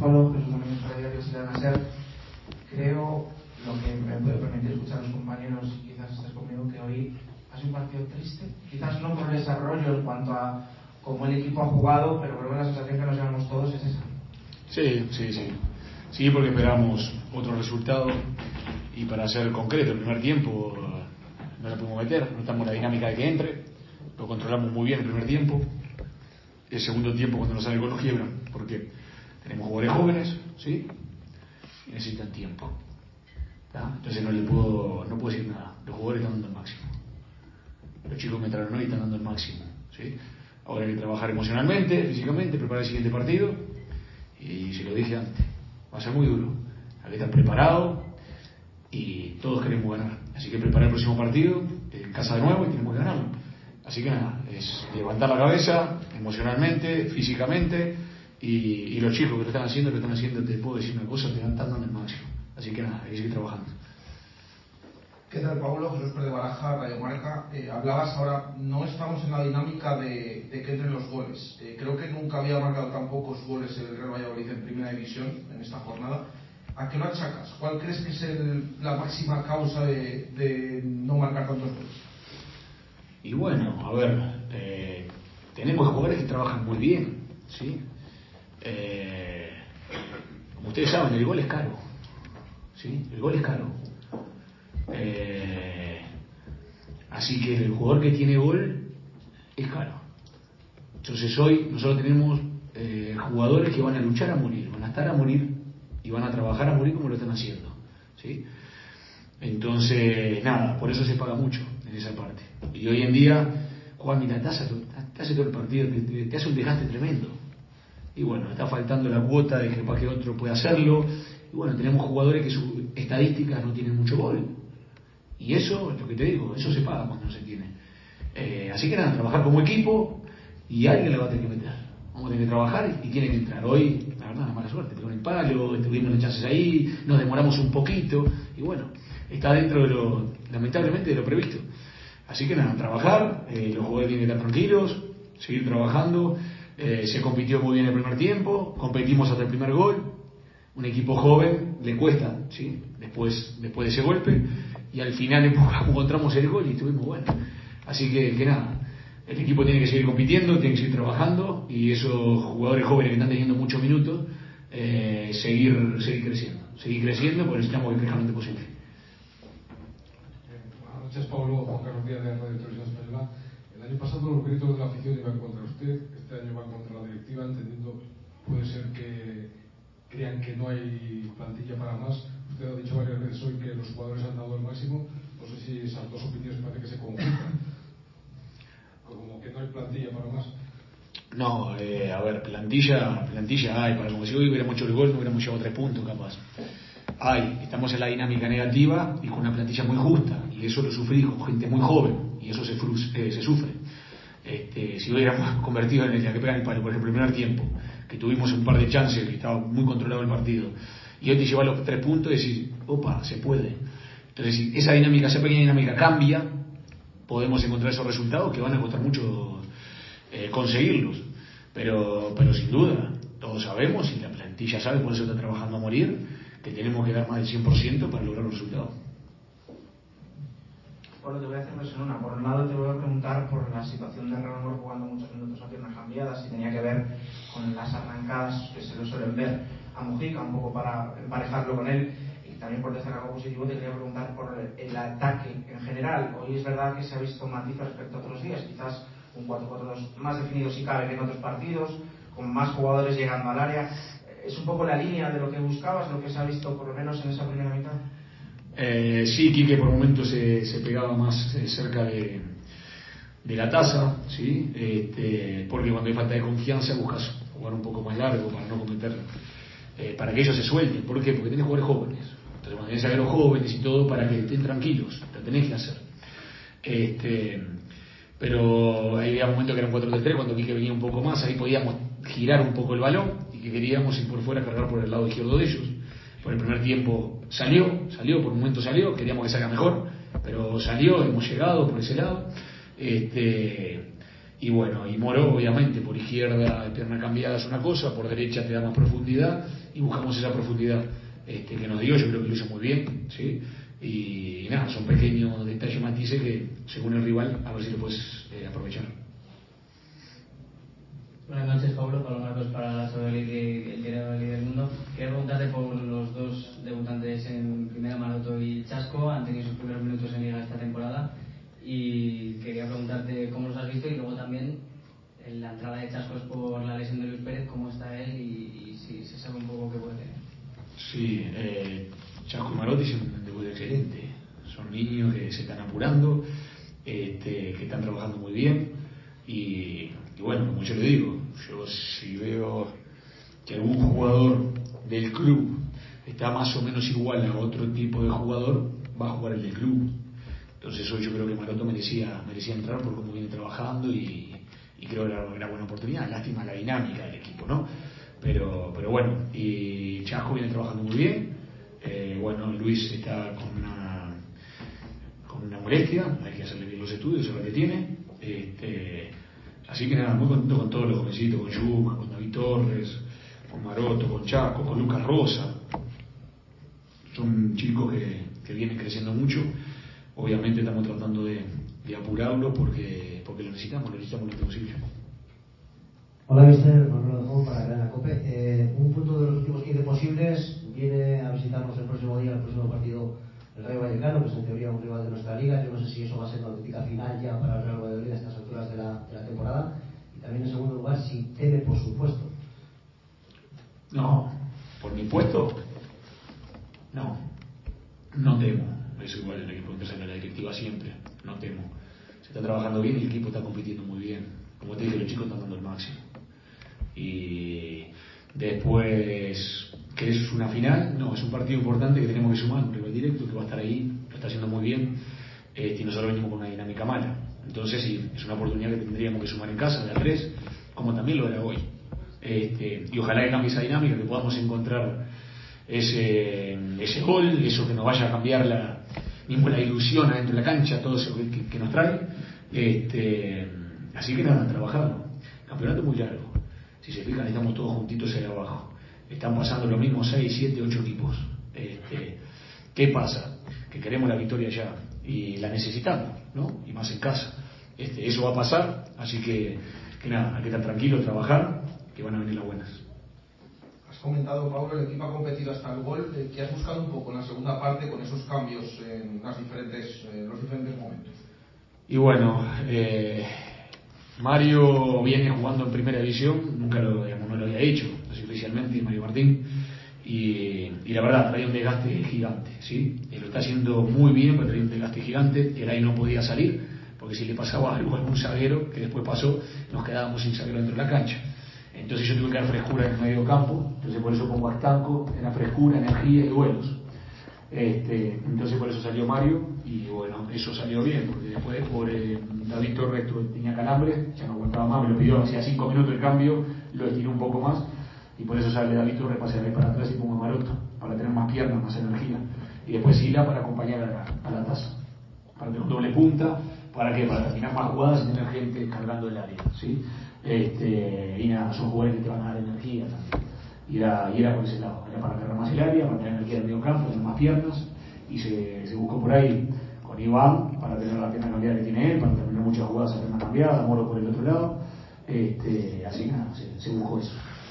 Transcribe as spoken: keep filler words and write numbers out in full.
Pablo, Jesús Domínguez para Diario de la Ser. Creo, lo que me puede permitir escuchar a los compañeros, quizás estés conmigo, que hoy ha sido un partido triste, quizás no por el desarrollo en cuanto a cómo el equipo ha jugado, pero creo que la sensación que nos llevamos todos es esa. Sí, sí, sí. Sí, porque esperamos otro resultado y para ser concreto, el primer tiempo no la pudimos meter, no estamos en la dinámica de que entre, lo controlamos muy bien el primer tiempo, el segundo tiempo cuando nos sale el gol nos quiebran, porque tenemos jugadores jóvenes, ¿sí? Y necesitan tiempo, ¿tá? Entonces no le puedo, no puedo decir nada, los jugadores están dando el máximo, los chicos que entraron hoy están dando el máximo, ¿sí? Ahora hay que trabajar emocionalmente, físicamente, preparar el siguiente partido, y se lo dije antes, va a ser muy duro, hay que estar preparado y todos queremos ganar, así que preparar el próximo partido en casa de nuevo y tenemos que ganarlo. Así que nada, es levantar la cabeza emocionalmente, físicamente, y, y los chicos que lo están haciendo, lo están haciendo, te puedo decir una cosa, te están dando en el máximo. Así que nada, hay que seguir trabajando. ¿Qué tal, Pablo? Jesús Pérez de Baraja, Radio Marca. Eh, hablabas ahora, no estamos en la dinámica de, de que entren los goles. Eh, creo que nunca había marcado tan pocos goles el Real Valladolid en Primera División en esta jornada. ¿A qué lo achacas? ¿Cuál crees que es el, la máxima causa de, de no marcar tantos goles? Y bueno, a ver, eh, tenemos jugadores que trabajan muy bien, ¿sí? Eh, como ustedes saben, el gol es caro, ¿sí? El gol es caro. Eh, así que el jugador que tiene gol es caro. Entonces hoy nosotros tenemos eh, jugadores que van a luchar a morir, van a estar a morir y van a trabajar a morir como lo están haciendo, ¿sí? Entonces, nada, por eso se paga mucho en esa parte. Y hoy en día, Juan, mira, te hace, te hace todo el partido, te, te, te hace un desgaste tremendo. Y bueno, está faltando la cuota de que para que otro pueda hacerlo. Y bueno, tenemos jugadores que sus estadísticas no tienen mucho gol. Y eso, es lo que te digo, eso se paga cuando no se tiene. Eh, así que nada, trabajar como equipo y alguien le va a tener que meter. Vamos a tener que trabajar y tiene que entrar. Hoy, la verdad, una mala suerte, pegó en el palo, tuvimos las chances ahí, nos demoramos un poquito. Y bueno, está dentro de lo, lamentablemente, de lo previsto. Así que nada, trabajar, eh, los jugadores tienen que estar tranquilos, seguir trabajando. Eh, se compitió muy bien el primer tiempo, competimos hasta el primer gol. Un equipo joven le cuesta, ¿sí? Después, después de ese golpe, y al final encontramos el gol y estuvimos buenos. Así que, que nada, el equipo tiene que seguir compitiendo, tiene que seguir trabajando, y esos jugadores jóvenes que están teniendo muchos minutos, eh, seguir, seguir creciendo, seguir creciendo, porque necesitamos que crezcan lo antes posible. Buenas noches, Pablo. Juan Carlos Díaz, de Radio Televisión Española. El año pasado los gritos de la afición iban contra usted, este año van contra la directiva, entendiendo, puede ser que crean que no hay plantilla para más. Usted ha dicho varias veces hoy que los jugadores han dado el máximo. No sé si esas dos opiniones parece que se conjuntan, como que no hay plantilla para más. No, eh, a ver, plantilla plantilla hay, para como si hoy hubiéramos hecho el gol no hubiéramos llevado tres puntos capaz. Hay, estamos en la dinámica negativa y con una plantilla muy justa, y eso lo sufrí con gente muy joven, y eso se, frus, eh, se sufre. Este, si hubiéramos convertido en el día que pegan el palo, por ejemplo, el primer tiempo, que tuvimos un par de chances, que estaba muy controlado el partido, y hoy te lleva los tres puntos y decís, opa, se puede. Entonces, si esa dinámica, esa pequeña dinámica cambia, podemos encontrar esos resultados que van a costar mucho eh, conseguirlos. Pero, pero sin duda, todos sabemos, y la plantilla sabe, por eso está trabajando a morir, que tenemos que dar más del cien por ciento para lograr los resultados. Bueno, te voy a hacer dos en una. Por un lado te voy a preguntar por la situación de Renomor jugando muchos minutos a piernas cambiadas, si tenía que ver con las arrancadas que se lo suelen ver a Mujica, un poco para emparejarlo con él. Y también por destacar algo positivo te quería preguntar por el ataque en general. Hoy es verdad que se ha visto matices respecto a otros días, quizás un cuatro cuatro dos más definido si cabe que en otros partidos, con más jugadores llegando al área. ¿Es un poco la línea de lo que buscabas, lo que se ha visto por lo menos en esa primera mitad? Eh, sí, Quique por momentos se, se pegaba más eh, cerca de, de la taza, ¿sí? Este, porque cuando hay falta de confianza buscas jugar un poco más largo para no cometer, eh, para que ellos se suelten. ¿Por qué? Porque tenés jugadores jóvenes. Entonces cuando tenés a los jóvenes y todo, para que estén tranquilos, lo tenés que hacer. Este, pero había momentos que eran cuatro tres tres, cuando Quique venía un poco más, ahí podíamos girar un poco el balón y que queríamos ir por fuera, cargar por el lado izquierdo de ellos. Por el primer tiempo salió, salió, por un momento salió, queríamos que salga mejor, pero salió, hemos llegado por ese lado, este, y bueno, y Moro obviamente por izquierda, pierna cambiada es una cosa, por derecha te da más profundidad y buscamos esa profundidad este, que nos dio. Yo creo que lo hizo muy bien, ¿sí? Y, y nada, son pequeños detalles, matices que según el rival a ver si lo puedes eh, aprovechar. Buenas noches, Pablo. Pablo Marcos para la Sobrelit y el diario del Mundo. Quería preguntarte por los dos debutantes en primera, Maroto y Chasco. Han tenido sus primeros minutos en Liga esta temporada y quería preguntarte cómo los has visto y luego también en la entrada de Chasco es por la lesión de Luis Pérez, cómo está él y, y si se sabe un poco qué puede tener. Sí, eh, Chasco y Maroto hicieron un debut excelente. Son niños que se están apurando, este, que están trabajando muy bien y, y bueno, como yo le digo, yo si veo que algún jugador del club está más o menos igual a otro tipo de jugador, va a jugar el del club. Entonces hoy yo creo que Maroto merecía, merecía entrar por cómo viene trabajando y, y creo que era una buena oportunidad. Lástima la dinámica del equipo, ¿no? Pero, pero bueno, y Chasco viene trabajando muy bien. Eh, bueno, Luis está con una con una molestia, hay que hacerle bien los estudios, es lo que tiene. Este, así que nada, muy contento con todos los jovencitos, con Yuma, con David Torres, con Maroto, con Chasco, con Lucas Rosa. Son chicos que, que vienen creciendo mucho. Obviamente estamos tratando de, de apurarlo porque, porque lo necesitamos, lo necesitamos lo antes posible. Hola, mister Manuel Adjón para Cadena COPE. Eh, un punto de los últimos quince posibles viene a visitarnos el próximo día, el próximo partido, el Rayo Vallecano, que es en teoría un rival de nuestra liga. Yo no sé si eso va a ser una auténtica final ya para el Real Valladolid a estas alturas de la, de la temporada. Y también en segundo lugar, si teme por su puesto. No, por mi puesto, no, no temo. Es igual el equipo empieza en la directiva siempre, no temo. Se está trabajando bien y el equipo está compitiendo muy bien. Como te dije, los chicos están dando el máximo. Y después, ¿qué es una final? No, es un partido importante que tenemos que sumar, un rival directo que va a estar ahí, lo está haciendo muy bien, eh, y nosotros venimos con una dinámica mala. Entonces sí, es una oportunidad que tendríamos que sumar en casa de a tres, como también lo era hoy. Este, y ojalá que cambie esa dinámica, que podamos encontrar ese, ese gol, eso que nos vaya a cambiar la mismo la ilusión adentro de la cancha, todo eso que, que, que nos trae. Este, así que nada, trabajarlo. Campeonato muy largo. Si se fijan, estamos todos juntitos ahí abajo. Están pasando lo mismo seis, siete, ocho equipos. Este, ¿qué pasa? Que queremos la victoria ya y la necesitamos, ¿no? Y más en casa. Este, eso va a pasar, así que, que nada, hay que estar tranquilos, trabajar, que van a venir las buenas. Has comentado, Pablo, el equipo ha competido hasta el gol, eh, que has buscado un poco en la segunda parte con esos cambios en las diferentes, eh, los diferentes momentos. Y bueno, eh, Mario viene jugando en primera división, nunca lo, digamos, no lo había hecho, así oficialmente, Mario Martín, y, y la verdad trae un desgaste gigante, ¿sí? Él lo está haciendo muy bien, pero trae un desgaste gigante, él ahí no podía salir, porque si le pasaba algo a algún zaguero, que después pasó, nos quedábamos sin zaguero dentro de la cancha. Entonces yo tuve que dar frescura en el medio campo, entonces por eso pongo a Estanco, en la frescura, energía y duelos. Este, entonces por eso salió Mario, y bueno, eso salió bien, porque después por eh, David Torres tenía calambre, ya no aguantaba más, me lo pidió, hacía cinco minutos de cambio, lo estiró un poco más, y por eso sale David Torres, pase de ahí para atrás y pongo a Maroto, para tener más piernas, más energía, y después Sila para acompañar a la, a la taza, para tener un doble punta, ¿para qué? Para terminar más jugadas y tener gente cargando el área, ¿sí? Este, y nada, son jugadores que te van a dar energía también. Y era, y era por ese lado, era para cargar más el área, para tener energía en el medio campo, tener más piernas, y se, se buscó por ahí con Iván para tener la pierna cambiada que tiene él, para terminar muchas jugadas a pierna cambiada, Moro por el otro lado, este, así que nada, se, se buscó eso.